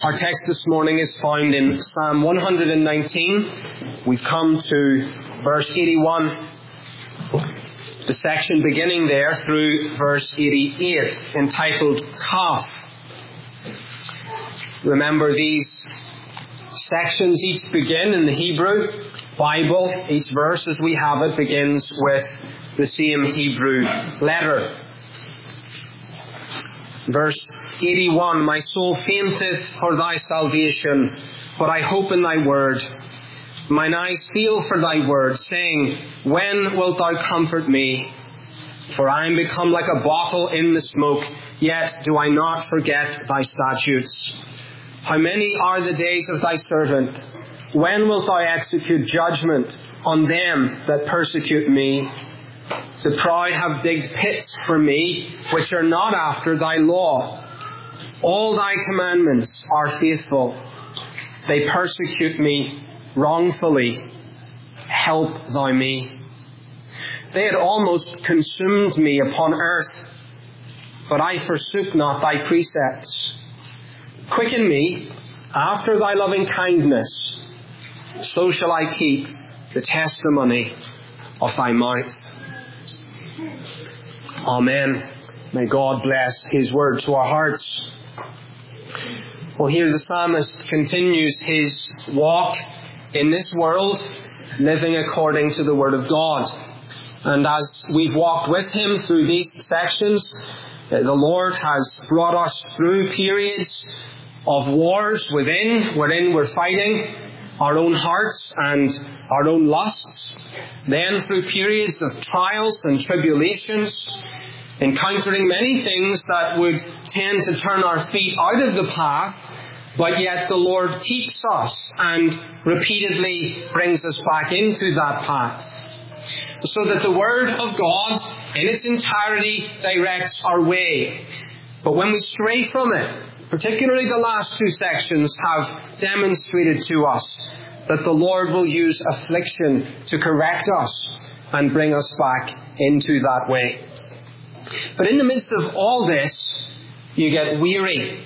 Our text this morning is found in Psalm 119. We've come to verse 81, the section beginning there through verse 88, entitled Kaf. Remember, these sections each begin in the Hebrew Bible. Each verse, as we have it, begins with the same Hebrew letter. Verse 81, My soul fainteth for thy salvation, but I hope in thy word. Mine eyes feel for thy word, saying, When wilt thou comfort me? For I am become like a bottle in the smoke, yet do I not forget thy statutes. How many are the days of thy servant? When wilt thou execute judgment on them that persecute me? The proud have digged pits for me, which are not after thy law. All thy commandments are faithful. They persecute me wrongfully. Help thou me. They had almost consumed me upon earth, but I forsook not thy precepts. Quicken me after thy loving kindness, so shall I keep the testimony of thy mouth. Amen. May God bless His word to our hearts. Well, here the psalmist continues his walk in this world, living according to the Word of God. And as we've walked with him through these sections, the Lord has brought us through periods of wars wherein we're fighting our own hearts and our own lusts. Then through periods of trials and tribulations, encountering many things that would tend to turn our feet out of the path, but yet the Lord keeps us and repeatedly brings us back into that path. So that the Word of God in its entirety directs our way. But when we stray from it, particularly the last two sections have demonstrated to us that the Lord will use affliction to correct us and bring us back into that way. But in the midst of all this, you get weary.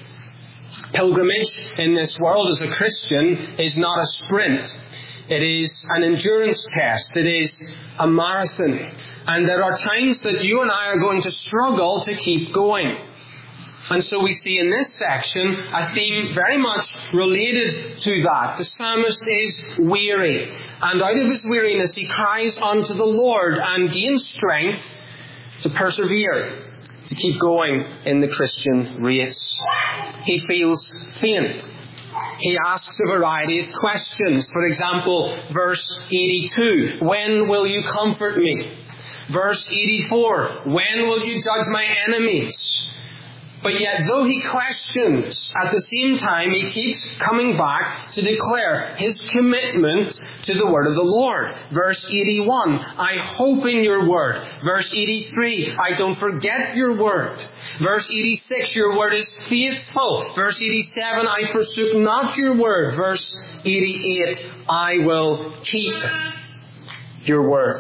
Pilgrimage in this world as a Christian is not a sprint. It is an endurance test. It is a marathon. And there are times that you and I are going to struggle to keep going. And so we see in this section a theme very much related to that. The psalmist is weary. And out of his weariness he cries unto the Lord and gains strength to persevere, to keep going in the Christian race. He feels faint. He asks a variety of questions. For example, verse 82, When will you comfort me? Verse 84, When will you judge my enemies? But yet, though he questions, at the same time he keeps coming back to declare his commitment to the word of the Lord. Verse 81, I hope in your word. Verse 83, I don't forget your word. Verse 86, your word is faithful. Verse 87, I forsook not your word. Verse 88, I will keep your word.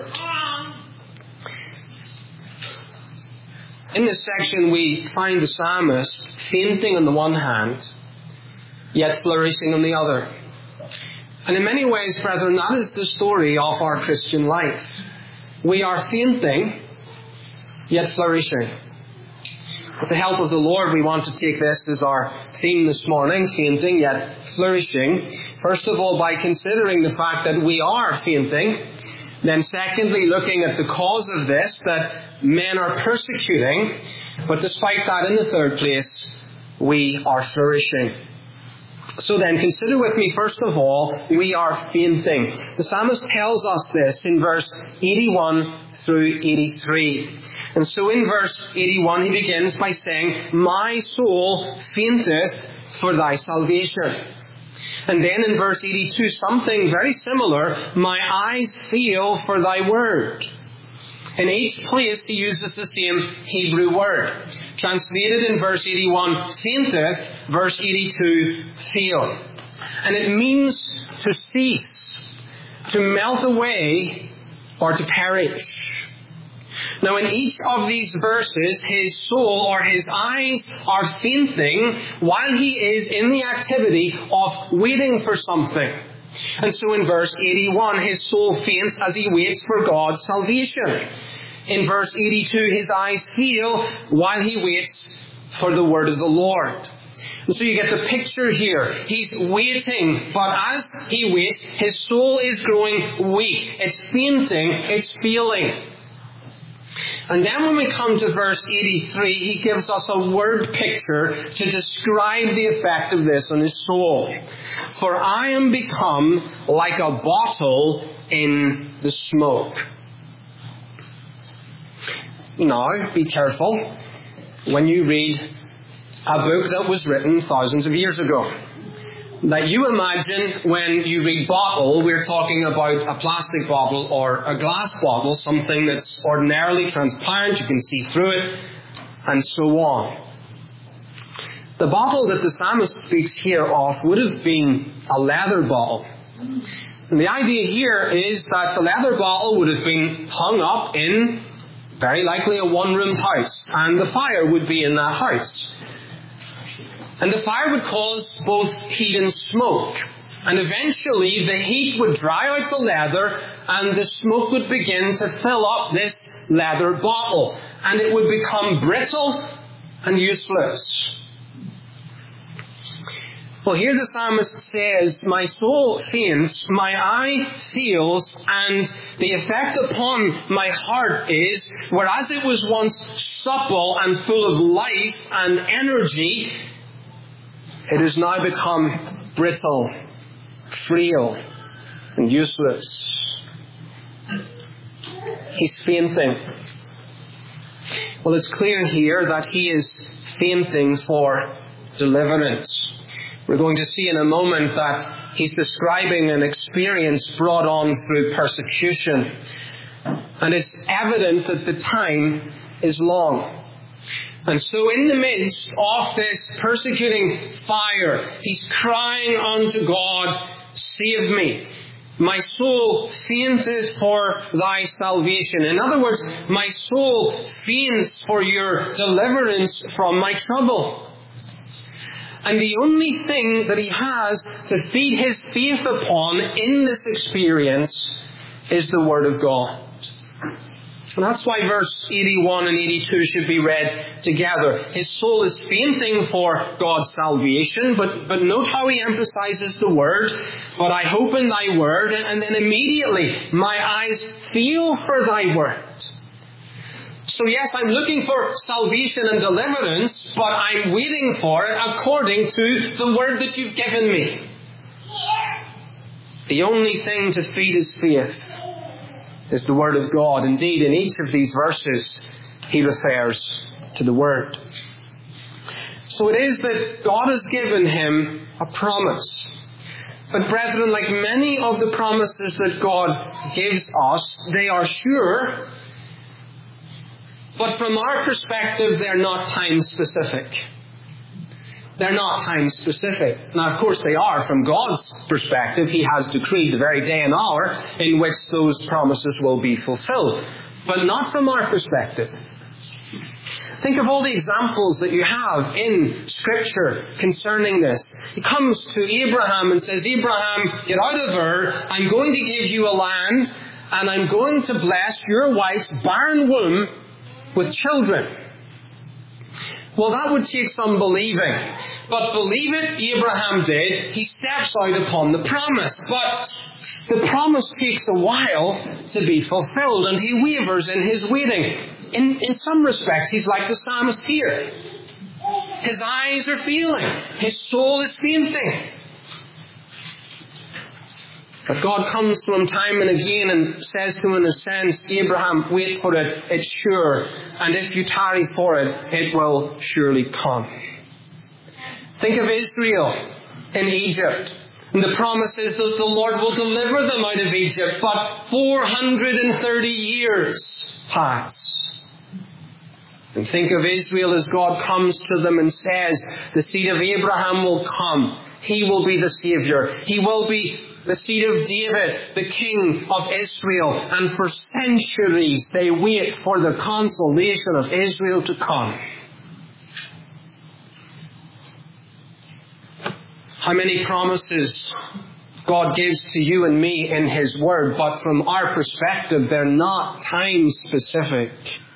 In this section we find the psalmist fainting on the one hand, yet flourishing on the other. And in many ways, brethren, that is the story of our Christian life. We are fainting, yet flourishing. With the help of the Lord, we want to take this as our theme this morning, fainting yet flourishing. First of all, by considering the fact that we are fainting. Then secondly, looking at the cause of this, that men are persecuting, but despite that, in the third place, we are flourishing. So then, consider with me, first of all, we are fainting. The psalmist tells us this in verse 81 through 83. And so in verse 81, he begins by saying, My soul fainteth for thy salvation. And then in verse 82, something very similar, My eyes feel for thy word. In each place he uses the same Hebrew word. Translated in verse 81, fainteth, verse 82, feel. And it means to cease, to melt away, or to perish. Now in each of these verses, his soul or his eyes are fainting while he is in the activity of waiting for something. And so in verse 81, his soul faints as he waits for God's salvation. In verse 82, his eyes fail while he waits for the word of the Lord. And so you get the picture here. He's waiting, but as he waits, his soul is growing weak. It's fainting, it's failing. And then when we come to verse 83, he gives us a word picture to describe the effect of this on his soul. For I am become like a bottle in the smoke. Now, be careful when you read a book that was written thousands of years ago. That you imagine when you read bottle, we're talking about a plastic bottle or a glass bottle, something that's ordinarily transparent, you can see through it, and so on. The bottle that the psalmist speaks here of would have been a leather bottle. And the idea here is that the leather bottle would have been hung up in very likely a one-room house, and the fire would be in that house. And the fire would cause both heat and smoke. And eventually the heat would dry out the leather and the smoke would begin to fill up this leather bottle. And it would become brittle and useless. Well, here the psalmist says, my soul faints, my eye fails, and the effect upon my heart is, whereas it was once supple and full of life and energy, it has now become brittle, frail, and useless. He's fainting. Well, it's clear here that he is fainting for deliverance. We're going to see in a moment that he's describing an experience brought on through persecution. And it's evident that the time is long. And so in the midst of this persecuting fire, he's crying unto God, save me. My soul fainteth for thy salvation. In other words, my soul faints for your deliverance from my trouble. And the only thing that he has to feed his faith upon in this experience is the Word of God. And that's why verse 81 and 82 should be read together. His soul is fainting for God's salvation, but note how he emphasizes the word, but I hope in thy word, and then immediately, my eyes feel for thy word. So yes, I'm looking for salvation and deliverance, but I'm waiting for it according to the word that you've given me. The only thing to feed his faith is the Word of God. Indeed, in each of these verses, he refers to the Word. So it is that God has given him a promise. But brethren, like many of the promises that God gives us, they are sure, but from our perspective, they're not time-specific. They're not time-specific. Now, of course, they are from God's perspective. He has decreed the very day and hour in which those promises will be fulfilled. But not from our perspective. Think of all the examples that you have in Scripture concerning this. He comes to Abraham and says, Abraham, get out of Ur. I'm going to give you a land, and I'm going to bless your wife's barren womb with children. Well, that would take some believing. But believe it, Abraham did. He steps out upon the promise. But the promise takes a while to be fulfilled, and he wavers in his waiting. In some respects, he's like the psalmist here. His eyes are failing. His soul is fainting. But God comes to him time and again and says to him in a sense, Abraham, wait for it, it's sure. And if you tarry for it, it will surely come. Think of Israel in Egypt. And the promise is that the Lord will deliver them out of Egypt. But 430 years pass. And think of Israel as God comes to them and says, the seed of Abraham will come. He will be the Savior. He will be the seed of David, the King of Israel. And for centuries they wait for the consolation of Israel to come. How many promises God gives to you and me in His Word, but from our perspective they're not time specific.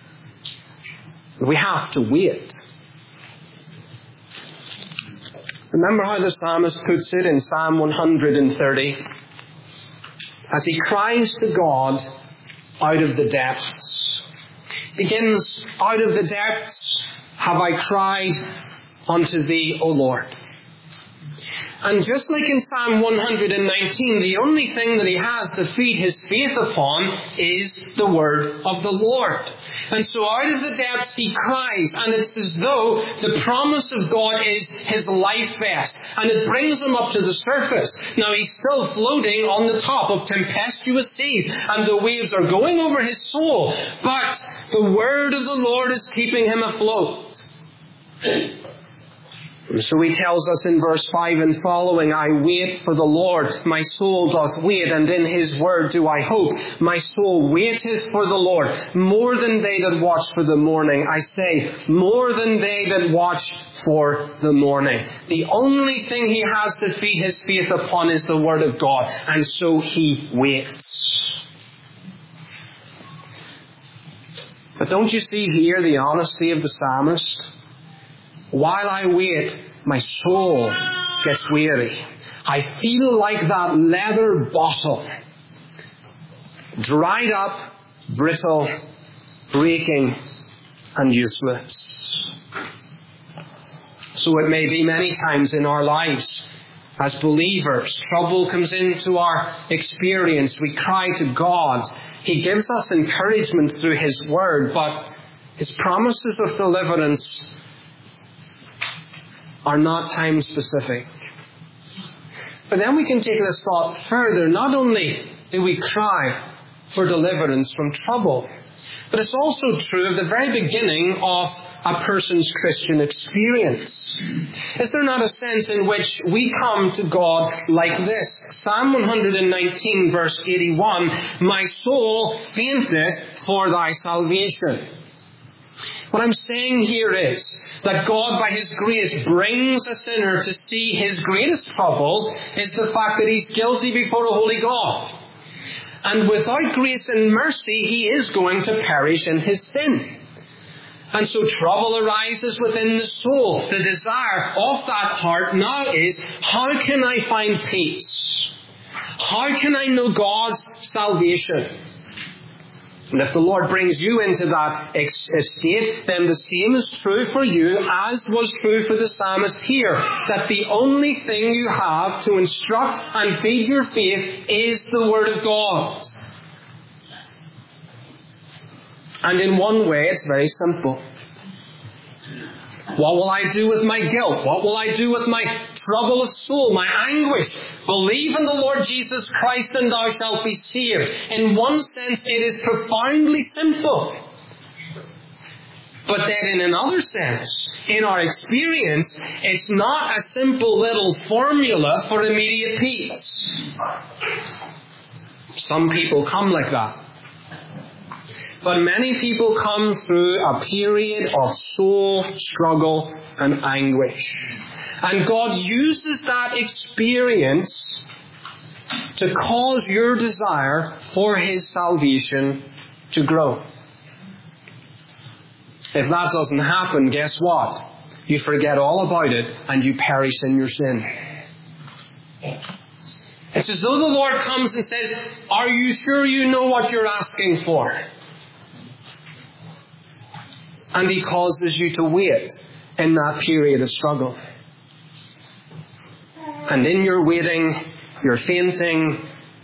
We have to wait. Remember how the psalmist puts it in Psalm 130? As he cries to God out of the depths. Begins, out of the depths have I cried unto Thee, O Lord. And just like in Psalm 119, the only thing that he has to feed his faith upon is the word of the Lord. And so out of the depths he cries, and it's as though the promise of God is his life vest, and it brings him up to the surface. Now he's still floating on the top of tempestuous seas, and the waves are going over his soul, but the word of the Lord is keeping him afloat. So he tells us in verse 5 and following, I wait for the Lord, my soul doth wait, and in His word do I hope. My soul waiteth for the Lord, more than they that watch for the morning. I say, more than they that watch for the morning. The only thing he has to feed his faith upon is the word of God, and so he waits. But don't you see here the honesty of the psalmist? While I wait, my soul gets weary. I feel like that leather bottle, dried up, brittle, breaking, and useless. So it may be many times in our lives as believers, trouble comes into our experience. We cry to God. He gives us encouragement through His word, but His promises of deliverance are not time specific. But then we can take this thought further. Not only do we cry for deliverance from trouble, but it's also true of the very beginning of a person's Christian experience. Is there not a sense in which we come to God like this? Psalm 119 verse 81, my soul fainteth for Thy salvation. What I'm saying here is that God, by His grace, brings a sinner to see his greatest trouble is the fact that he's guilty before a holy God. And without grace and mercy, he is going to perish in his sin. And so trouble arises within the soul. The desire of that heart now is, how can I find peace? How can I know God's salvation? And if the Lord brings you into that estate, then the same is true for you as was true for the psalmist here, that the only thing you have to instruct and feed your faith is the Word of God. And in one way, it's very simple. What will I do with my guilt? What will I do with my trouble of soul, my anguish? Believe in the Lord Jesus Christ and thou shalt be saved. In one sense, it is profoundly simple. But then in another sense, in our experience, it's not a simple little formula for immediate peace. Some people come like that. But many people come through a period of soul struggle and anguish. And God uses that experience to cause your desire for His salvation to grow. If that doesn't happen, guess what? You forget all about it and you perish in your sin. It's as though the Lord comes and says, are you sure you know what you're asking for? And He causes you to wait in that period of struggle. And in your waiting, you're fainting,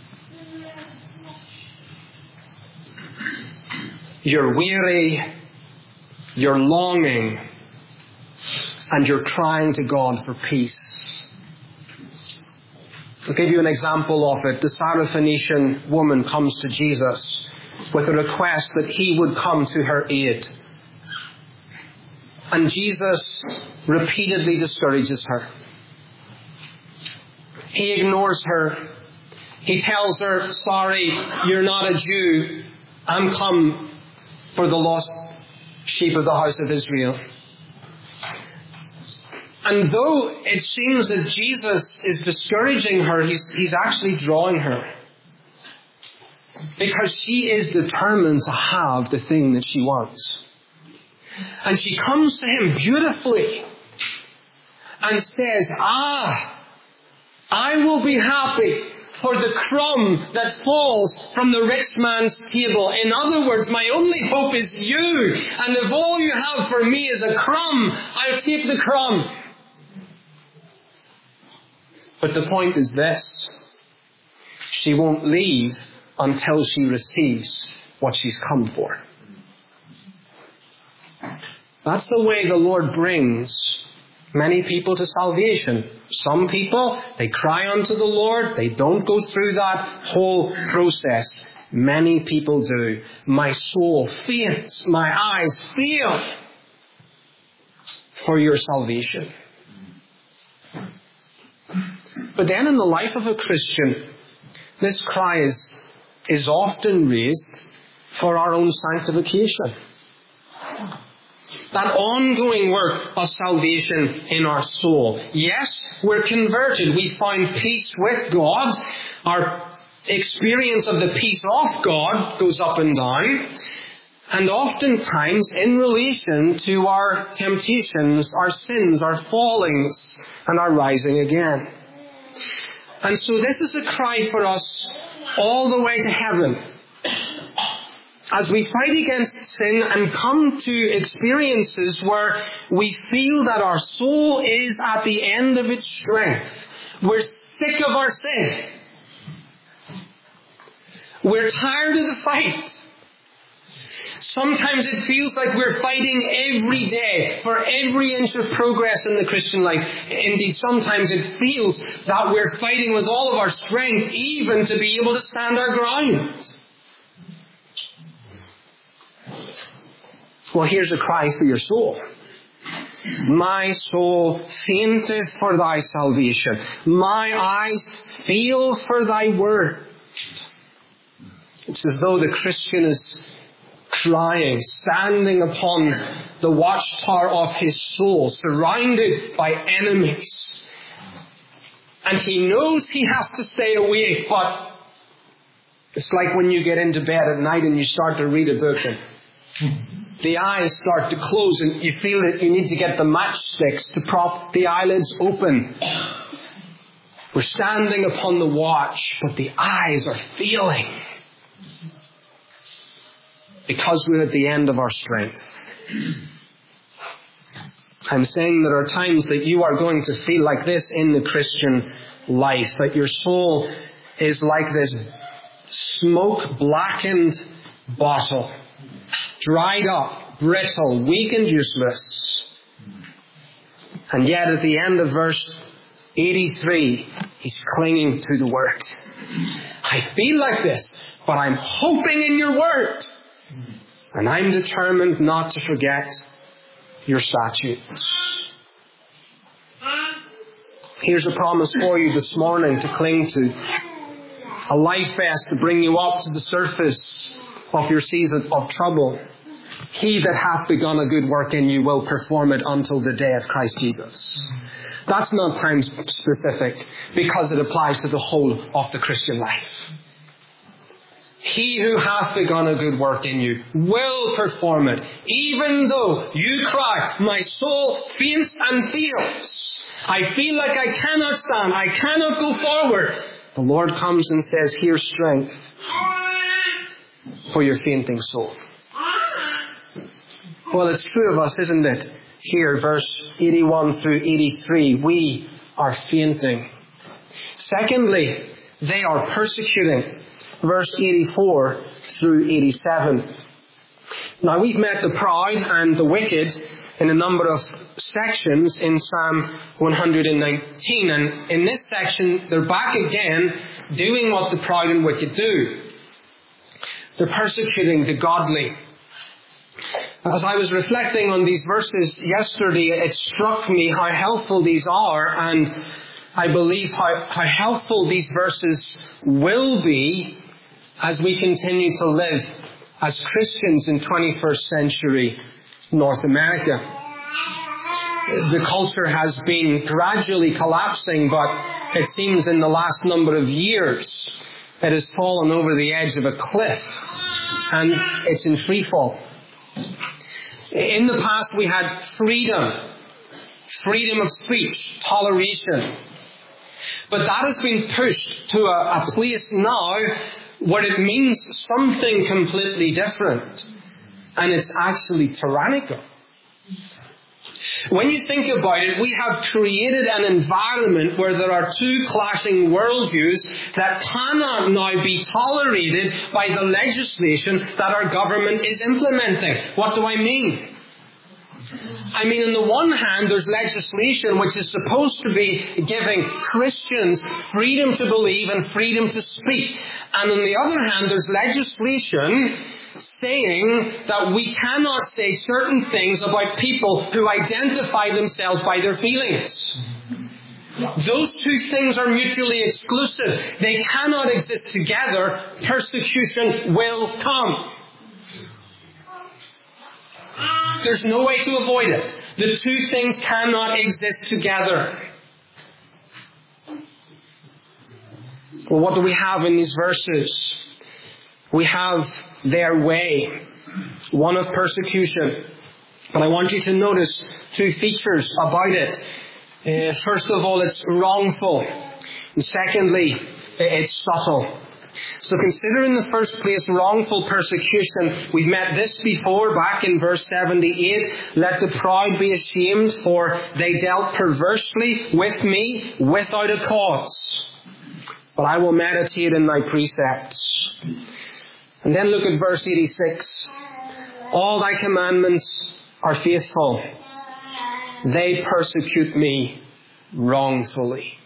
you're weary, you're longing, and you're crying to God for peace. I'll give you an example of it. The Syrophoenician woman comes to Jesus with a request that He would come to her aid. And Jesus repeatedly discourages her. He ignores her. He tells her, sorry, you're not a Jew. I'm come for the lost sheep of the house of Israel. And though it seems that Jesus is discouraging her, he's actually drawing her. Because she is determined to have the thing that she wants. And she comes to him beautifully and says, I will be happy for the crumb that falls from the rich man's table. In other words, my only hope is you. And if all you have for me is a crumb, I'll take the crumb. But the point is this. She won't leave until she receives what she's come for. That's the way the Lord brings many people to salvation. Some people, they cry unto the Lord. They don't go through that whole process. Many people do. My soul faints. My eyes fail for your salvation. But then in the life of a Christian, this cry is often raised for our own sanctification. That ongoing work of salvation in our soul. Yes, we're converted. We find peace with God. Our experience of the peace of God goes up and down. And oftentimes in relation to our temptations, our sins, our fallings, and our rising again. And so this is a cry for us all the way to heaven. As we fight against sin and come to experiences where we feel that our soul is at the end of its strength. We're sick of our sin. We're tired of the fight. Sometimes it feels like we're fighting every day for every inch of progress in the Christian life. Indeed, sometimes it feels that we're fighting with all of our strength even to be able to stand our ground. Well, here's a cry for your soul. My soul fainteth for thy salvation. My eyes fail for thy word. It's as though the Christian is crying, standing upon the watchtower of his soul, surrounded by enemies. And he knows he has to stay awake, but it's like when you get into bed at night and you start to read a book and the eyes start to close and you feel that you need to get the matchsticks to prop the eyelids open. We're standing upon the watch, but the eyes are failing because we're at the end of our strength. I'm saying there are times that you are going to feel like this in the Christian life, that your soul is like this smoke-blackened bottle, dried up, brittle, weak and useless. And yet at the end of verse 83, he's clinging to the word. I feel like this, but I'm hoping in your word. And I'm determined not to forget your statutes. Here's a promise for you this morning to cling to. A life vest to bring you up to the surface of your season of trouble. He that hath begun a good work in you will perform it until the day of Christ Jesus. That's not time specific because it applies to the whole of the Christian life. He who hath begun a good work in you will perform it, even though you cry, my soul faints and fails. I feel like I cannot stand, I cannot go forward. The Lord comes and says, here's strength for your fainting soul. Well, it's true of us, isn't it? Here, verse 81 through 83, we are fainting. Secondly, they are persecuting. Verse 84 through 87. Now, we've met the proud and the wicked in a number of sections in Psalm 119. And in this section, they're back again doing what the proud and wicked do. They're persecuting the godly. As I was reflecting on these verses yesterday, it struck me how helpful these are. And I believe how helpful these verses will be as we continue to live as Christians in 21st century North America. The culture has been gradually collapsing, but it seems in the last number of years it has fallen over the edge of a cliff, and it's in free fall. In the past we had freedom of speech, toleration. But that has been pushed to a place now where it means something completely different. And it's actually tyrannical. When you think about it, we have created an environment where there are two clashing worldviews that cannot now be tolerated by the legislation that our government is implementing. What do I mean? I mean, on the one hand, there's legislation which is supposed to be giving Christians freedom to believe and freedom to speak. And on the other hand, there's legislation saying that we cannot say certain things about people who identify themselves by their feelings. Those two things are mutually exclusive. They cannot exist together. Persecution will come. There's no way to avoid it. The two things cannot exist together. Well, what do we have in these verses? We have their way, one of persecution. But I want you to notice two features about it. First of all, it's wrongful. And secondly, it's subtle. So consider in the first place wrongful persecution. We've met this before back in verse 78. Let the proud be ashamed, for they dealt perversely with me without a cause. But I will meditate in thy precepts. And then look at verse 86. All thy commandments are faithful. They persecute me wrongfully.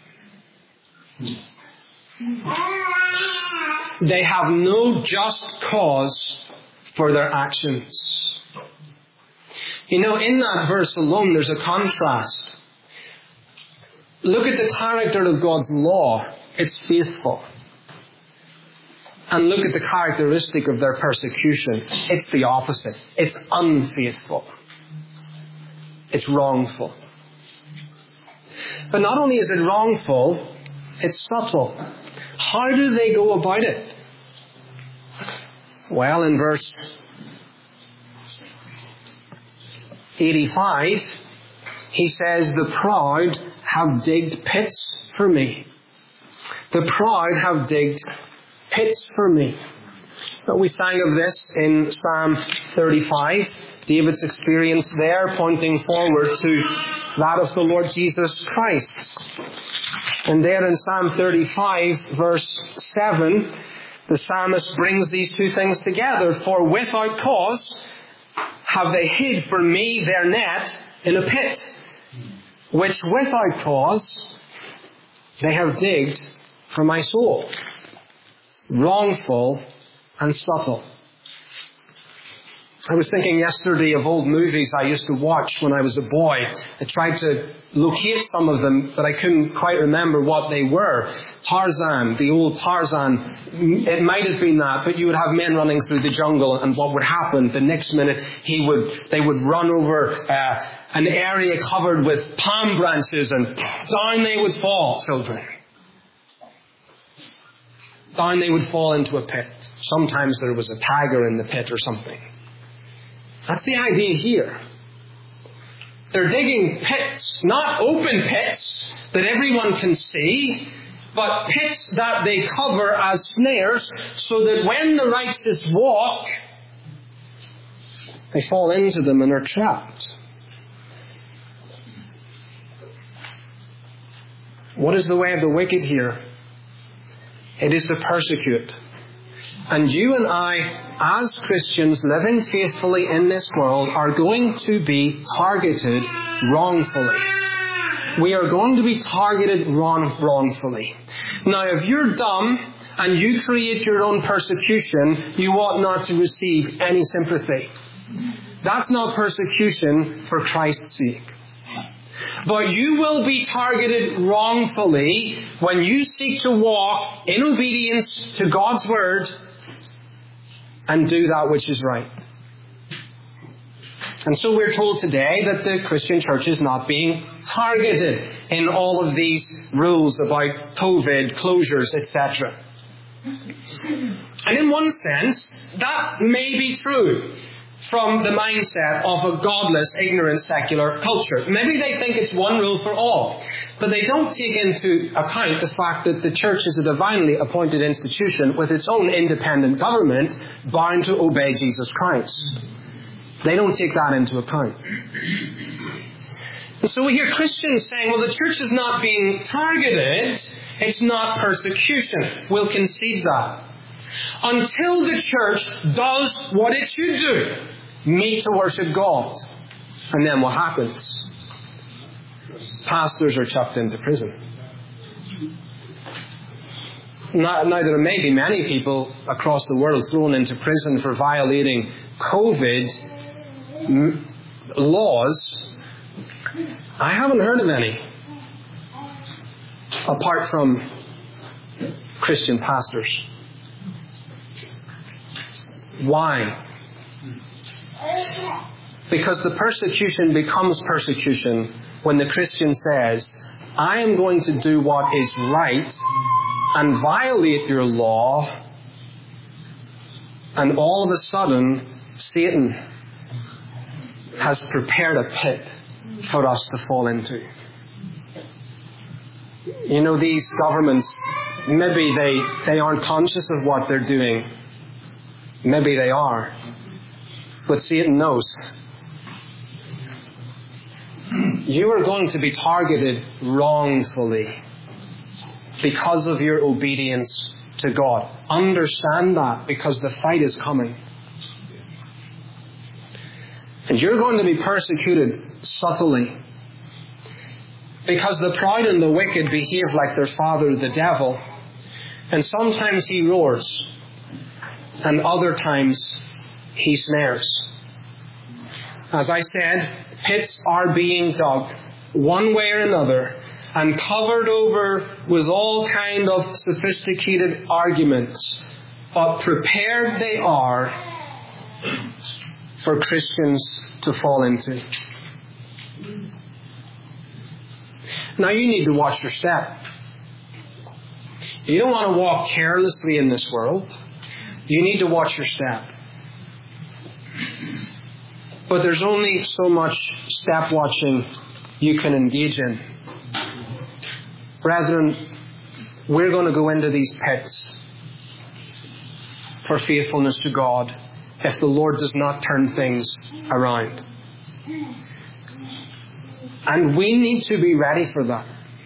They have no just cause for their actions. You know, in that verse alone, there's a contrast. Look at the character of God's law. It's faithful. And look at the characteristic of their persecution. It's the opposite. It's unfaithful. It's wrongful. But not only is it wrongful, it's subtle. How do they go about it? Well, in verse 85, he says, the proud have digged pits for me. The proud have digged pits for me. We sang of this in Psalm 35. David's experience there, pointing forward to that of the Lord Jesus Christ. And there in Psalm 35, verse 7, the psalmist brings these two things together. For without cause have they hid for me their net in a pit, which without cause they have digged for my soul. Wrongful and subtle. I was thinking yesterday of old movies I used to watch when I was a boy. I tried to locate some of them, but I couldn't quite remember what they were. Tarzan, the old Tarzan, it might have been that, but you would have men running through the jungle, and what would happen the next minute, they would run over an area covered with palm branches, and down they would fall, children. Down they would fall into a pit. Sometimes there was a tiger in the pit or something. That's the idea here. They're digging pits, not open pits that everyone can see, but pits that they cover as snares so that when the righteous walk, they fall into them and are trapped. What is the way of the wicked here? It is to persecute. And you and I, as Christians living faithfully in this world, are going to be targeted wrongfully. We are going to be targeted wrongfully. Now, if you're dumb and you create your own persecution, you ought not to receive any sympathy. That's not persecution for Christ's sake. But you will be targeted wrongfully when you seek to walk in obedience to God's Word and do that which is right. And so we're told today that the Christian church is not being targeted in all of these rules about COVID, closures, etc. And in one sense, that may be true from the mindset of a godless, ignorant, secular culture. Maybe they think it's one rule for all, but they don't take into account the fact that the church is a divinely appointed institution with its own independent government bound to obey Jesus Christ. They don't take that into account. And so we hear Christians saying, well, the church is not being targeted. It's not persecution. We'll concede that. Until the church does what it should do, meet to worship God. And then what happens? Pastors are chucked into prison. Now there may be many people across the world thrown into prison for violating COVID laws. I haven't heard of any, apart from Christian pastors. Why? Because the persecution becomes persecution when the Christian says, I am going to do what is right and violate your law, and all of a sudden Satan has prepared a pit for us to fall into. You know, these governments, maybe they aren't conscious of what they're doing. Maybe they are. But Satan knows. You are going to be targeted wrongfully because of your obedience to God. Understand that, because the fight is coming. And you're going to be persecuted subtly, because the proud and the wicked behave like their father, the devil. And sometimes he roars, and other times he snares. As I said, pits are being dug one way or another and covered over with all kind of sophisticated arguments. But prepared they are for Christians to fall into. Now you need to watch your step. You don't want to walk carelessly in this world. You need to watch your step. But there's only so much step watching you can engage in. Brethren, we're going to go into these pits for faithfulness to God if the Lord does not turn things around. And we need to be ready for that.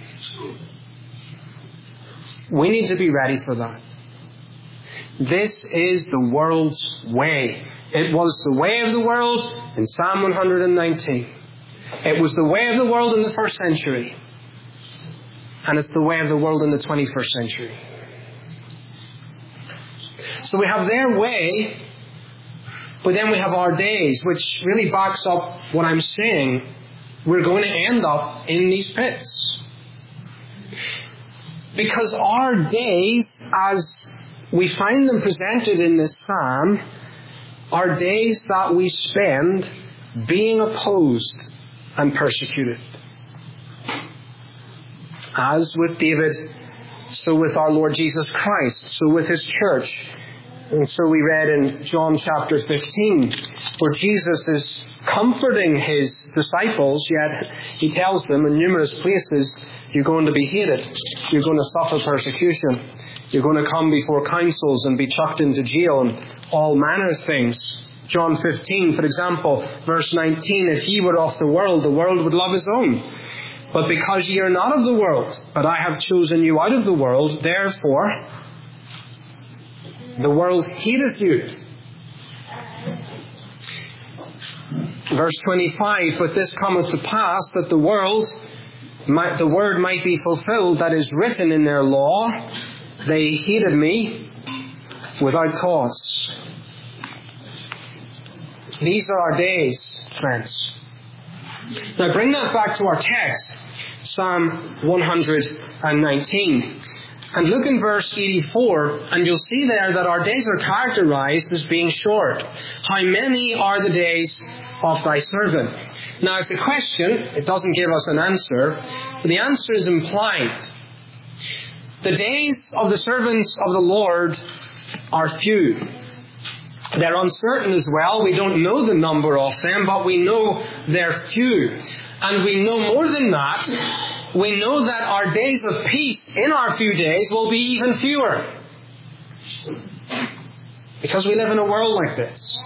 We need to be ready for that. This is the world's way. It was the way of the world in Psalm 119. It was the way of the world in the first century. And it's the way of the world in the 21st century. So we have their way, but then we have our days, which really backs up what I'm saying. We're going to end up in these pits. Because our days, as we find them presented in this psalm, are days that we spend being opposed and persecuted. As with David, so with our Lord Jesus Christ, so with His church. And so we read in John chapter 15, where Jesus is comforting His disciples, yet He tells them in numerous places, you're going to be hated. You're going to suffer persecution. You're going to come before councils and be chucked into jail and all manner of things. John 15, for example, verse 19, if ye were of the world would love his own. But because ye are not of the world, but I have chosen you out of the world, therefore the world hateth you. Verse 25, but this cometh to pass that the word might be fulfilled that is written in their law, they hated me without cause. These are our days, friends. Now bring that back to our text, Psalm 119. And look in verse 84, and you'll see there that our days are characterized as being short. How many are the days of thy servant? Now it's a question, it doesn't give us an answer, but the answer is implied. The days of the servants of the Lord are few. They're uncertain as well. We don't know the number of them, but we know they're few. And we know more than that. We know that our days of peace in our few days will be even fewer. Because we live in a world like this.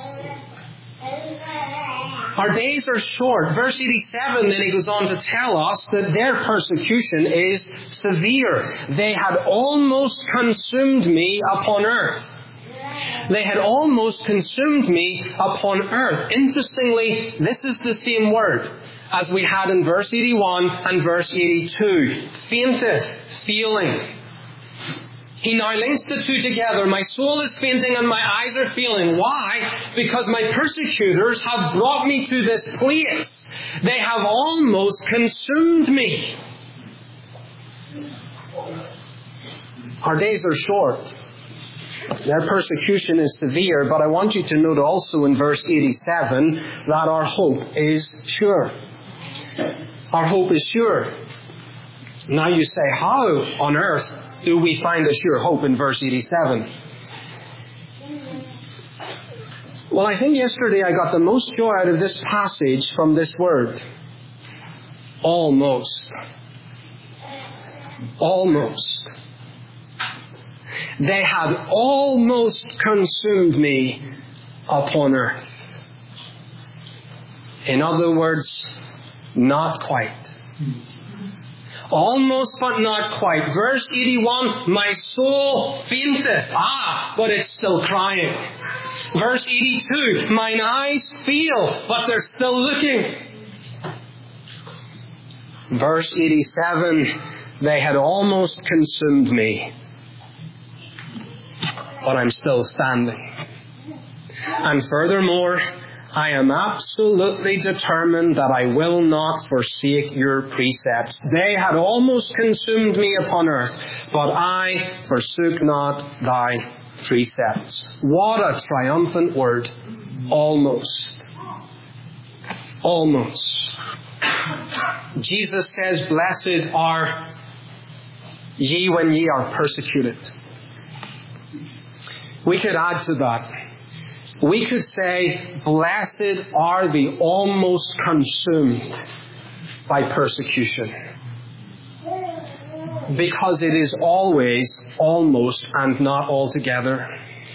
Our days are short. Verse 87, then he goes on to tell us that their persecution is severe. They had almost consumed me upon earth. They had almost consumed me upon earth. Interestingly, this is the same word as we had in verse 81 and verse 82. Fainteth, feeling. He now links the two together. My soul is fainting and my eyes are feeling. Why? Because my persecutors have brought me to this place. They have almost consumed me. Our days are short. Their persecution is severe, but I want you to note also in verse 87 that our hope is sure. Our hope is sure. Now you say, how on earth do we find a sure hope in verse 87? Well, I think yesterday I got the most joy out of this passage from this word. Almost. Almost. They had almost consumed me upon earth. In other words, not quite. Almost but not quite. Verse 81, my soul fainteth. But it's still crying. Verse 82, mine eyes feel, but they're still looking. Verse 87, they had almost consumed me, but I'm still standing. And furthermore, I am absolutely determined that I will not forsake your precepts. They had almost consumed me upon earth, but I forsook not thy precepts. What a triumphant word. Almost. Almost. Jesus says, blessed are ye when ye are persecuted. We could add to that. We could say, blessed are the almost consumed by persecution. Because it is always almost and not altogether.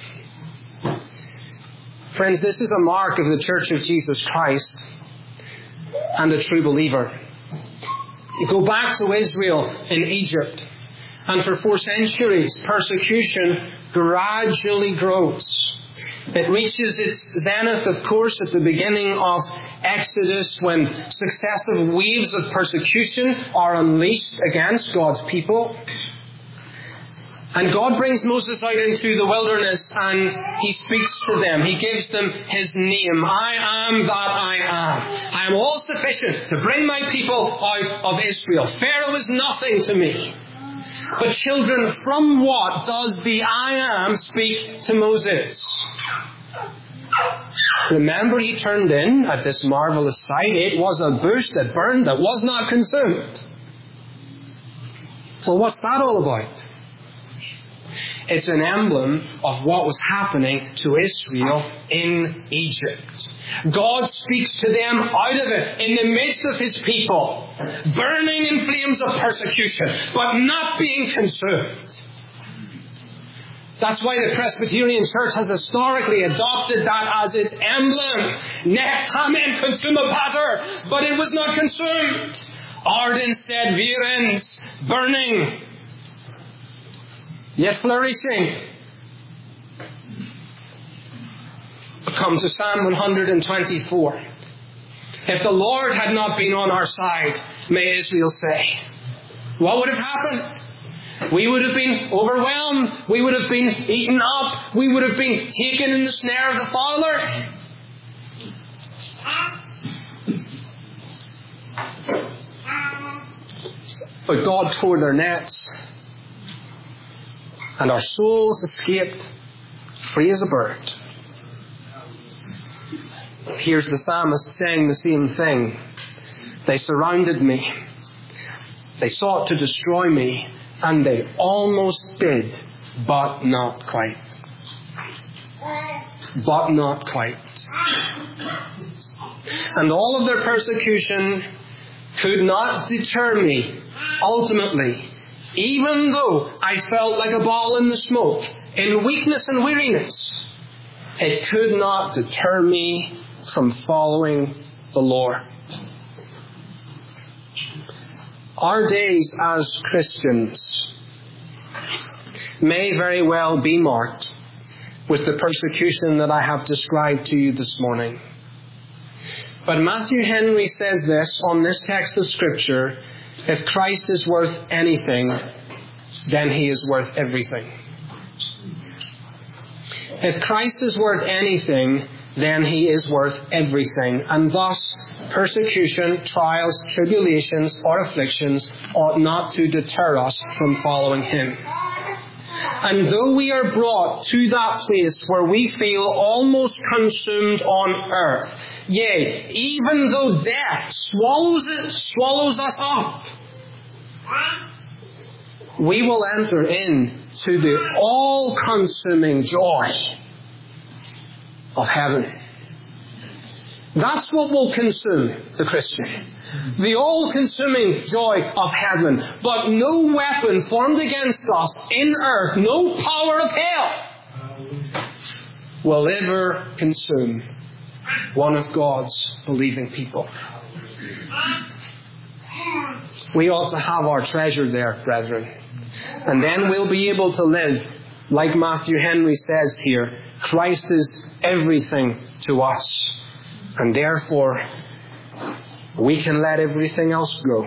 Friends, this is a mark of the Church of Jesus Christ and the true believer. You go back to Israel in Egypt, and for 4 centuries, persecution gradually grows. It reaches its zenith, of course, at the beginning of Exodus, when successive waves of persecution are unleashed against God's people. And God brings Moses out into the wilderness and he speaks to them. He gives them his name. I am that I am. I am all sufficient to bring my people out of Israel. Pharaoh is nothing to me. But children, from what does the I am speak to Moses? Remember, he turned in at this marvelous sight. It was a bush that burned, that was not consumed. Well, what's that all about? It's an emblem of what was happening to Israel in Egypt. God speaks to them out of it, in the midst of his people, burning in flames of persecution, but not being consumed. That's why the Presbyterian Church has historically adopted that as its emblem. Nec tamen consuma pater, but it was not consumed. Ardent sed virens, burning, yet flourishing. Come to Psalm 124. If the Lord had not been on our side, may Israel say, what would have happened? We would have been overwhelmed. We would have been eaten up. We would have been taken in the snare of the fowler. But God tore their nets, and our souls escaped free as a bird. Here's the psalmist saying the same thing. They surrounded me. They sought to destroy me, and they almost did, but not quite. But not quite. And all of their persecution could not deter me, ultimately, even though I felt like a ball in the smoke, in weakness and weariness. It could not deter me from following the Lord. Our days as Christians may very well be marked with the persecution that I have described to you this morning. But Matthew Henry says this on this text of Scripture: if Christ is worth anything, then He is worth everything. If Christ is worth anything, then He is worth everything. And thus, persecution, trials, tribulations, or afflictions ought not to deter us from following Him. And though we are brought to that place where we feel almost consumed on earth, yea, even though death swallows us up, we will enter into the all-consuming joy of heaven. That's what will consume the Christian. The all-consuming joy of heaven. But no weapon formed against us in earth, no power of hell, will ever consume one of God's believing people. We ought to have our treasure there, brethren. And then we'll be able to live, like Matthew Henry says here, Christ is everything to us. And therefore, we can let everything else go.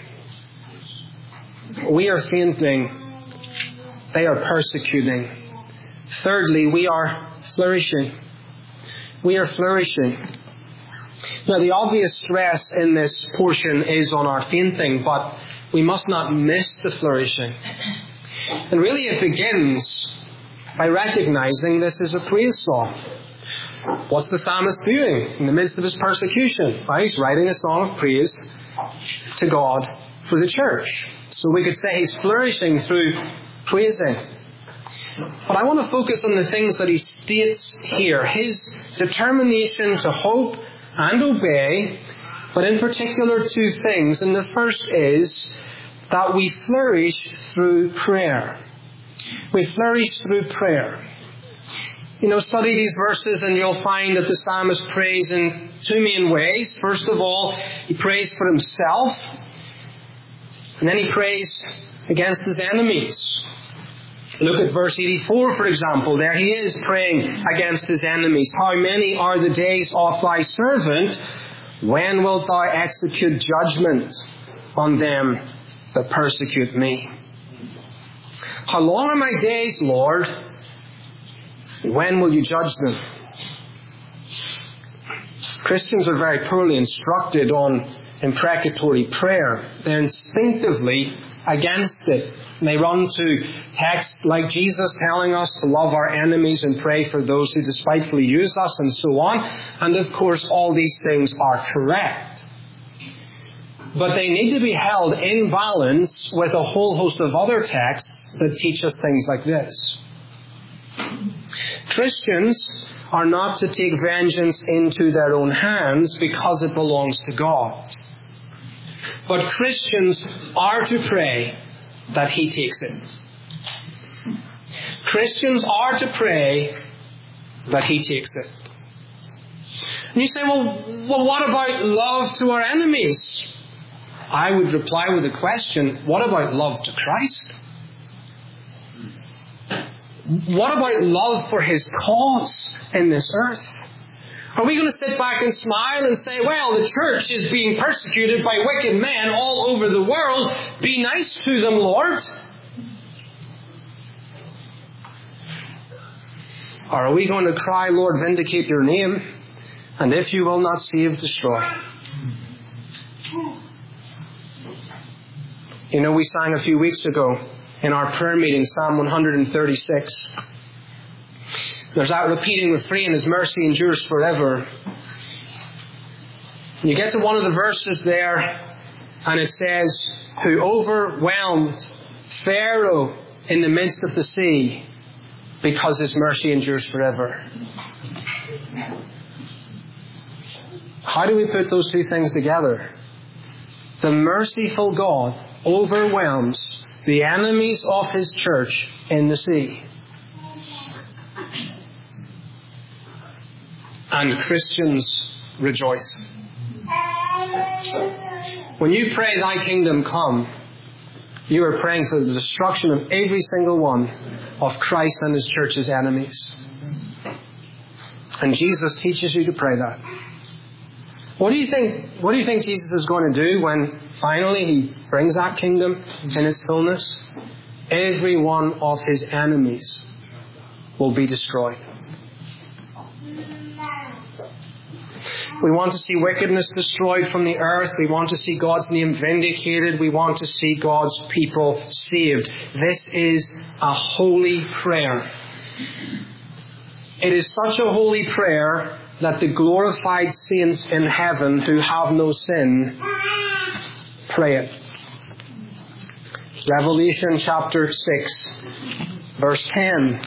We are fainting. They are persecuting. Thirdly, we are flourishing. We are flourishing. Now, the obvious stress in this portion is on our fainting, but we must not miss the flourishing. And really it begins by recognizing this is a praise song. What's the psalmist doing in the midst of his persecution? Well, he's writing a song of praise to God for the church. So we could say he's flourishing through praising. But I want to focus on the things that he states here. His determination to hope and obey, but in particular two things. And the first is that we flourish through prayer. We flourish through prayer. Study these verses and you'll find that the psalmist prays in two main ways. First of all, he prays for himself, and then he prays against his enemies. Look at verse 84, for example. There he is praying against his enemies. How many are the days of thy servant? When wilt thou execute judgment on them that persecute me? How long are my days, Lord? When will you judge them? Christians are very poorly instructed on imprecatory prayer. They're instinctively against it. And they run to texts like Jesus telling us to love our enemies and pray for those who despitefully use us and so on. And of course, all these things are correct. But they need to be held in balance with a whole host of other texts that teach us things like this. Christians are not to take vengeance into their own hands because it belongs to God. But Christians are to pray that He takes it. Christians are to pray that He takes it. And you say, well, what about love to our enemies? I would reply with a question, what about love to Christ? What about love for His cause in this earth? Are we going to sit back and smile and say, well, the church is being persecuted by wicked men all over the world. Be nice to them, Lord. Or are we going to cry, Lord, vindicate your name, and if you will not save, destroy? You know, we sang a few weeks ago in our prayer meeting, Psalm 136. There's that repeating refrain, His mercy endures forever. You get to one of the verses there, and it says, who overwhelmed Pharaoh in the midst of the sea, because His mercy endures forever. How do we put those two things together? The merciful God overwhelms the enemies of His church in the sea. And Christians rejoice. When you pray, Thy kingdom come, you are praying for the destruction of every single one of Christ and His church's enemies. And Jesus teaches you to pray that. What do you think Jesus is going to do when finally He brings that kingdom in its fullness? Every one of His enemies will be destroyed. We want to see wickedness destroyed from the earth. We want to see God's name vindicated. We want to see God's people saved. This is a holy prayer. It is such a holy prayer that the glorified saints in heaven who have no sin pray it. Revelation chapter 6, verse 10.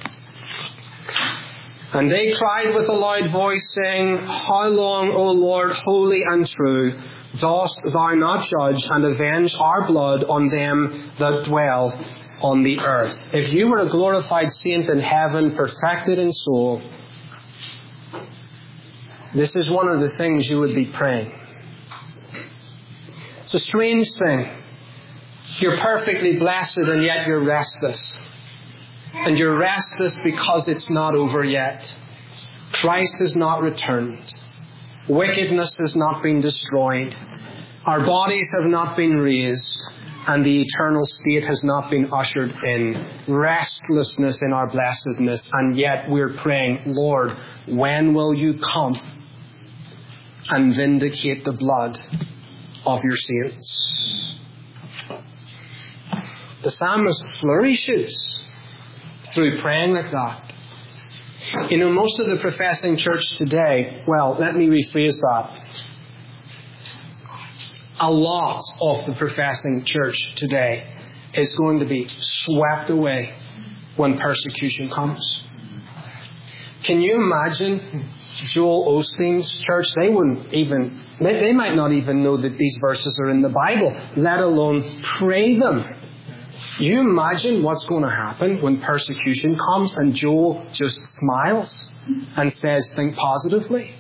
And they cried with a loud voice, saying, how long, O Lord, holy and true, dost Thou not judge and avenge our blood on them that dwell on the earth? If you were a glorified saint in heaven, perfected in soul, this is one of the things you would be praying. It's a strange thing. You're perfectly blessed and yet you're restless. And you're restless because it's not over yet. Christ has not returned. Wickedness has not been destroyed. Our bodies have not been raised. And the eternal state has not been ushered in. Restlessness in our blessedness. And yet we're praying, Lord, when will you come and vindicate the blood of your saints? The psalmist flourishes through praying like that. You know, most of the professing church today, well, let me rephrase that. A lot of the professing church today is going to be swept away when persecution comes. Can you imagine Joel Osteen's church? They might not even know that these verses are in the Bible, let alone pray them. You imagine what's going to happen when persecution comes and Joel just smiles and says, think positively.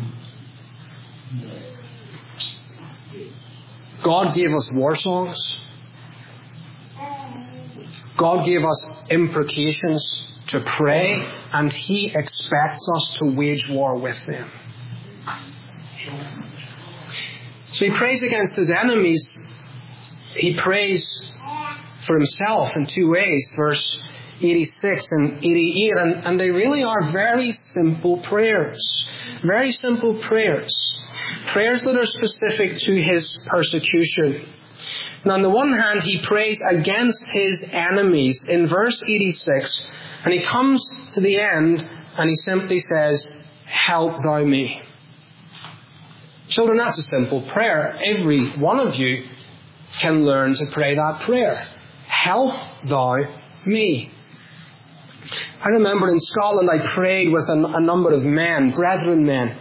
God gave us war songs. God gave us imprecations to pray, and He expects us to wage war with them. So He prays against His enemies. He prays for Himself in two ways, verse 86 and 88, and they really are very simple prayers. Very simple prayers. Prayers that are specific to His persecution. And on the one hand, He prays against His enemies in verse 86, and He comes to the end and He simply says, help Thou me. Children, that's a simple prayer. Every one of you can learn to pray that prayer. Help Thou me. I remember in Scotland I prayed with a number of men, brethren men.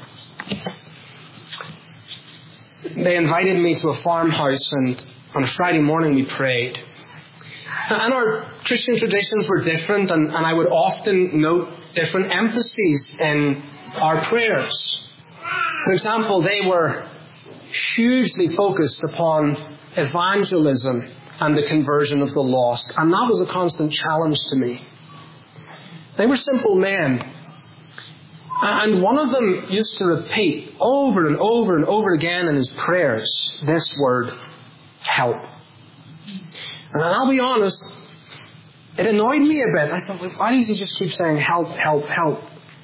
They invited me to a farmhouse, and on a Friday morning we prayed. And our Christian traditions were different, and I would often note different emphases in our prayers. For example, they were hugely focused upon evangelism and the conversion of the lost. And that was a constant challenge to me. They were simple men. And one of them used to repeat over and over and over again in his prayers this word, help. And I'll be honest, it annoyed me a bit. I thought, why does he just keep saying help, help, help?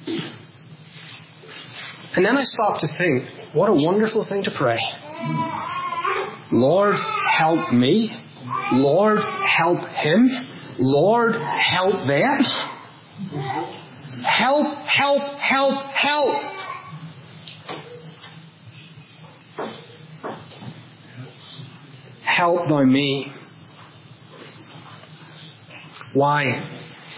And then I stopped to think, what a wonderful thing to pray. Lord, help me. Lord, help him. Lord, help them. Help, help, help, help. Help thou me. Why?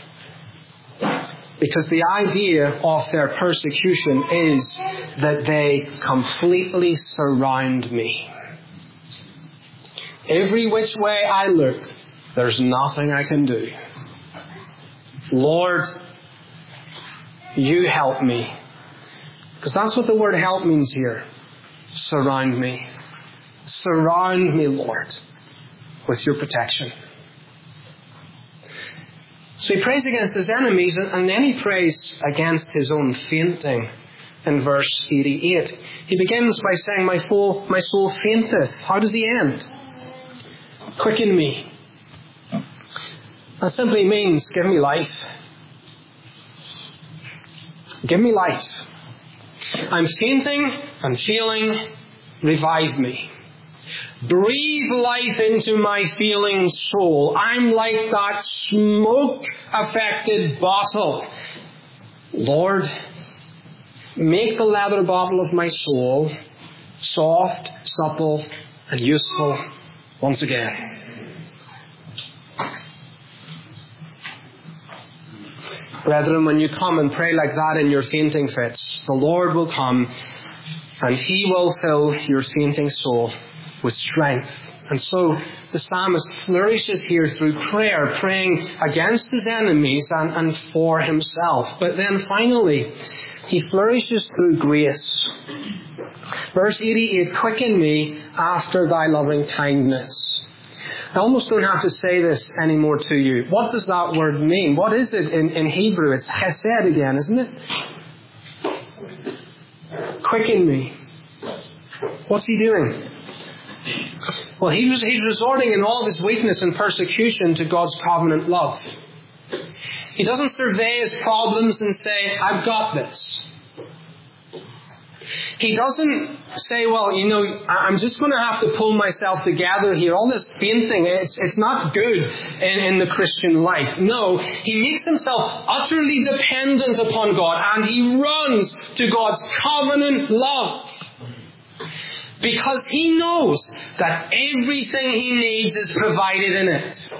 Because the idea of their persecution is that they completely surround me. Every which way I look, there's nothing I can do. Lord, you help me. Because that's what the word help means here. Surround me. Surround me, Lord, with your protection. So he prays against his enemies, and then he prays against his own fainting in verse 88. He begins by saying, my soul fainteth. How does he end? Quicken me. That simply means give me life. Give me life. I'm fainting, I'm feeling, revive me. Breathe life into my feeling soul. I'm like that smoke-affected bottle. Lord, make the leather bottle of my soul soft, supple, and useful once again. Brethren, when you come and pray like that in your fainting fits, the Lord will come and He will fill your fainting soul with strength. And so the psalmist flourishes here through prayer, praying against his enemies and for himself. But then finally, he flourishes through grace. Verse 88, quicken me after thy loving kindness. I almost don't have to say this anymore to you. What does that word mean? What is it in Hebrew? It's chesed again, isn't it? Quicken me. What's he doing? Well, he's resorting in all of his weakness and persecution to God's covenant love. He doesn't survey his problems and say, I've got this. He doesn't say, well, I'm just going to have to pull myself together here. All this fainting, it's not good in the Christian life. No, he makes himself utterly dependent upon God, and he runs to God's covenant love. Because he knows that everything he needs is provided in it.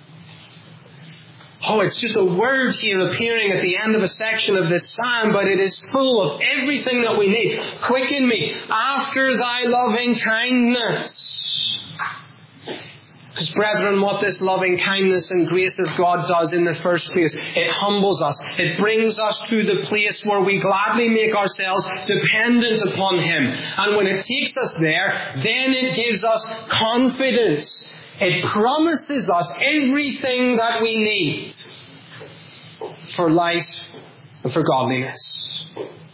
Oh, it's just a word here appearing at the end of a section of this psalm, but it is full of everything that we need. Quicken me after thy loving kindness. Because, brethren, what this loving kindness and grace of God does in the first place, it humbles us. It brings us to the place where we gladly make ourselves dependent upon Him. And when it takes us there, then it gives us confidence. It promises us everything that we need for life and for godliness.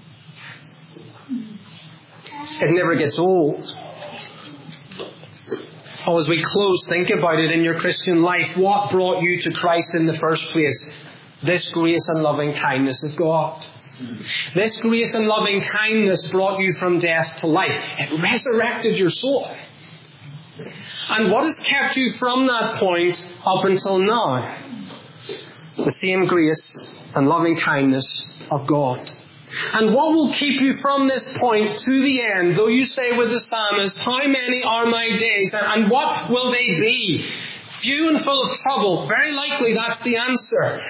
It never gets old. Oh, as we close, think about it in your Christian life. What brought you to Christ in the first place? This grace and loving kindness of God. This grace and loving kindness brought you from death to life. It resurrected your soul. And what has kept you from that point up until now? The same grace and loving kindness of God. And what will keep you from this point to the end? Though you say with the psalmist, how many are my days? And what will they be? Few and full of trouble. Very likely that's the answer.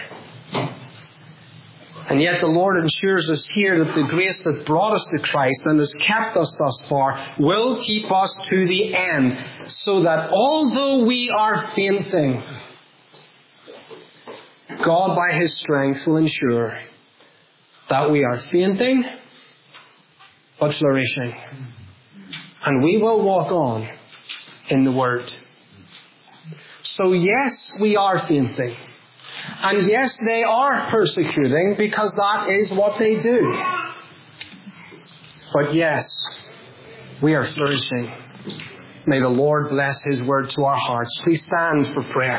And yet the Lord ensures us here that the grace that brought us to Christ and has kept us thus far will keep us to the end. So that although we are fainting, God by His strength will ensure that we are fainting but flourishing. And we will walk on in the Word. So yes, we are fainting. And yes, they are persecuting because that is what they do. But yes, we are flourishing. May the Lord bless His word to our hearts. Please stand for prayer.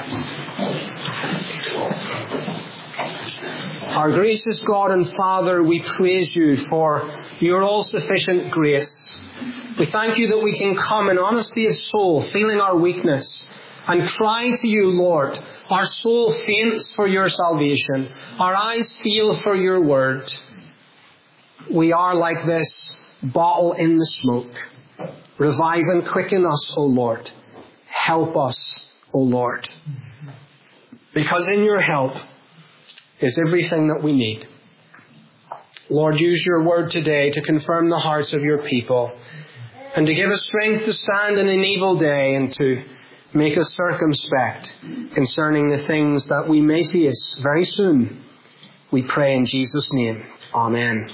Our gracious God and Father, we praise You for Your all-sufficient grace. We thank You that we can come in honesty of soul, feeling our weakness, and cry to you, Lord. Our soul faints for your salvation. Our eyes feel for your word. We are like this bottle in the smoke. Revive and quicken us, O Lord. Help us, O Lord. Because in your help is everything that we need. Lord, use your word today to confirm the hearts of your people and to give us strength to stand in an evil day and to make us circumspect concerning the things that we may face very soon. We pray in Jesus' name. Amen.